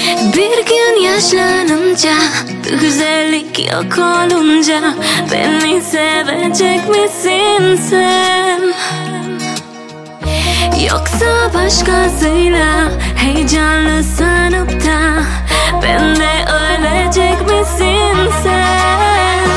Bir gün yaşlanınca, güzellik yok olunca, beni sevecek misin sen? Yoksa başkasıyla heyecanlı sanıp da bende ölecek misin sen?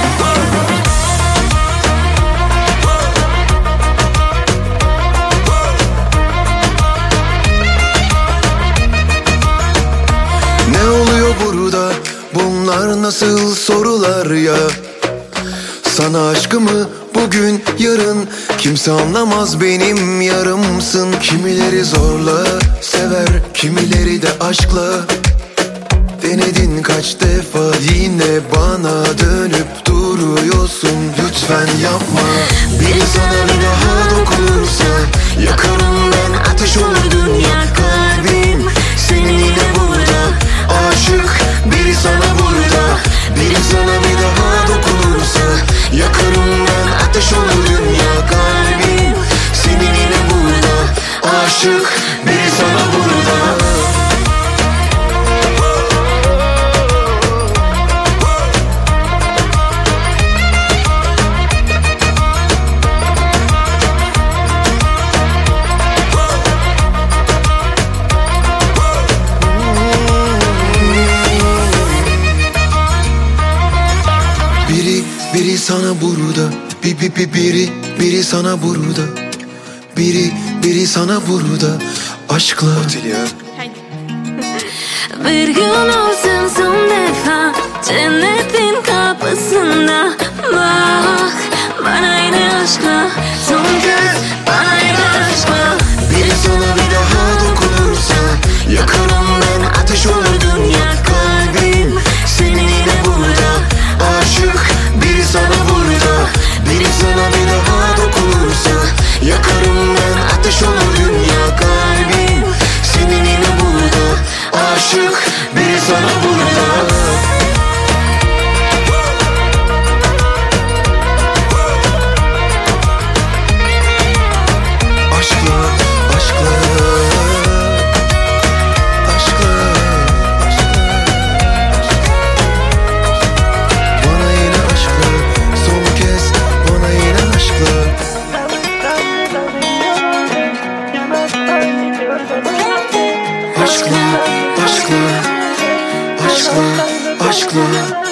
Ne oluyor burada? Bunlar nasıl sorular ya? Sana aşkımı bugün yarın kimse anlamaz, benim yarımsın. Kimileri zorla sever, kimileri de aşkla. Denedin kaç defa, yine bana dönüp duruyorsun. Lütfen yapma. Biri sana bir daha dokunursa yakarım ben, ateş olur dünya. Kalbim seninle burada, aşık biri sana burada. Biri sana bir daha dokunursa yakarım ben, ateş olur dünya. Kalbim seninle burada, aşık biri sana burada. Biri sana burada, biri sana burada, biri sana burada, aşkla. Bir gün olsun son defa cennetin kapısında, bak bana yine aşkla, son kez bana yine aşkla. Biri sana bir daha dokunursa yakarım ben, ateş olur dünya. Kalbim seninle burada, aşık biri sana burada. Biri sana bir daha dokunursa yakarım ben, ateş olur dünya. Kalbim seninle burada, aşık biri sana burada. Aşkla, aşkla, aşkla, aşkla.